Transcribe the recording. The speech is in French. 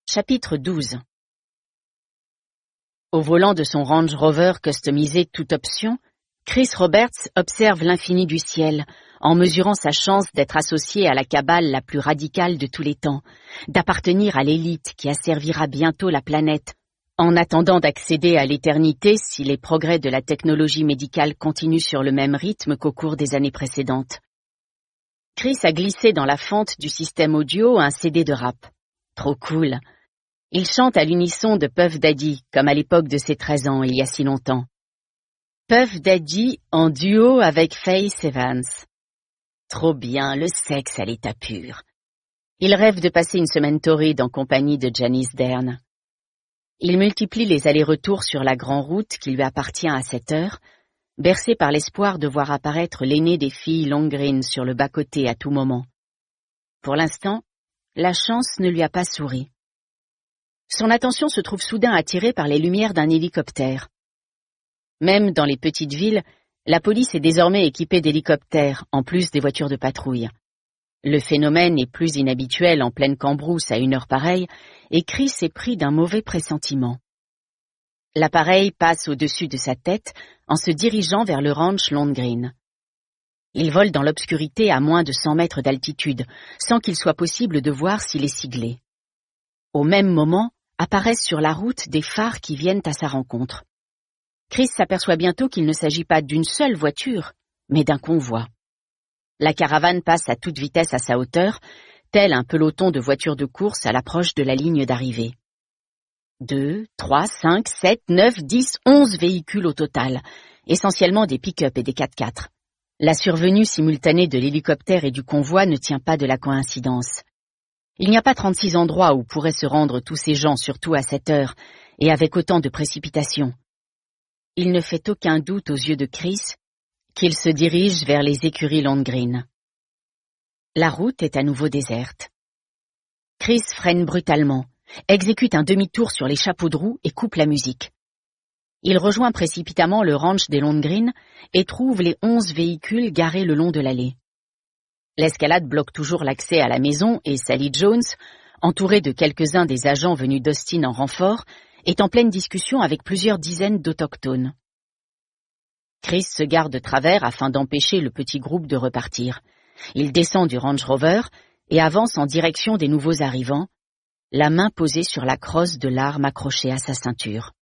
Chapitre 12. Au volant de son Range Rover customisé toute option, Chris Roberts observe l'infini du ciel, en mesurant sa chance d'être associé à la cabale la plus radicale de tous les temps, d'appartenir à l'élite qui asservira bientôt la planète, en attendant d'accéder à l'éternité si les progrès de la technologie médicale continuent sur le même rythme qu'au cours des années précédentes. Chris a glissé dans la fente du système audio un CD de rap. Trop cool. Il chante à l'unisson de Puff Daddy, comme à l'époque de ses 13 ans, il y a si longtemps. Puff Daddy en duo avec Faith Evans. Trop bien, le sexe à l'état pur. Il rêve de passer une semaine torride en compagnie de Janice Dern. Il multiplie les allers-retours sur la grande route qui lui appartient à cette heure, bercé par l'espoir de voir apparaître l'aînée des filles Longgreen sur le bas-côté à tout moment. Pour l'instant, la chance ne lui a pas souri. Son attention se trouve soudain attirée par les lumières d'un hélicoptère. Même dans les petites villes, la police est désormais équipée d'hélicoptères, en plus des voitures de patrouille. Le phénomène est plus inhabituel en pleine cambrousse à une heure pareille, et Chris est pris d'un mauvais pressentiment. L'appareil passe au-dessus de sa tête en se dirigeant vers le ranch Longgreen. Il vole dans l'obscurité à moins de 100 mètres d'altitude, sans qu'il soit possible de voir s'il est siglé. Au même moment, apparaissent sur la route des phares qui viennent à sa rencontre. Chris s'aperçoit bientôt qu'il ne s'agit pas d'une seule voiture, mais d'un convoi. La caravane passe à toute vitesse à sa hauteur, tel un peloton de voitures de course à l'approche de la ligne d'arrivée. 2, 3, 5, 7, 9, 10, 11 véhicules au total, essentiellement des pick-up et des 4x4. La survenue simultanée de l'hélicoptère et du convoi ne tient pas de la coïncidence. Il n'y a pas 36 endroits où pourraient se rendre tous ces gens, surtout à cette heure, et avec autant de précipitation. Il ne fait aucun doute aux yeux de Chris qu'il se dirige vers les écuries Longgreen. La route est à nouveau déserte. Chris freine brutalement, exécute un demi-tour sur les chapeaux de roue et coupe la musique. Il rejoint précipitamment le ranch des Longgreen et trouve les 11 véhicules garés le long de l'allée. L'escalade bloque toujours l'accès à la maison et Sally Jones, entourée de quelques-uns des agents venus d'Austin en renfort, est en pleine discussion avec plusieurs dizaines d'autochtones. Chris se gare de travers afin d'empêcher le petit groupe de repartir. Il descend du Range Rover et avance en direction des nouveaux arrivants, la main posée sur la crosse de l'arme accrochée à sa ceinture.